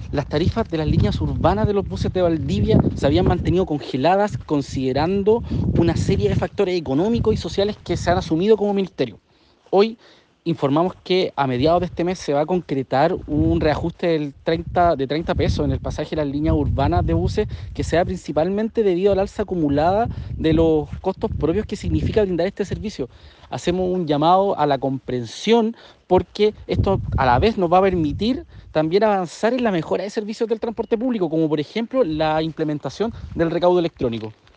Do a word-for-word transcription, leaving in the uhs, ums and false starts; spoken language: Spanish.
Las tarifas de las líneas urbanas de los buses de Valdivia se habían mantenido congeladas considerando una serie de factores económicos y sociales que se han asumido como ministerio. Hoy informamos que a mediados de este mes se va a concretar un reajuste del treinta, de treinta pesos en el pasaje de las líneas urbanas de buses, que sea principalmente debido al alza acumulada de los costos propios que significa brindar este servicio. Hacemos un llamado a la comprensión porque esto a la vez nos va a permitir también avanzar en la mejora de servicios del transporte público, como por ejemplo la implementación del recaudo electrónico.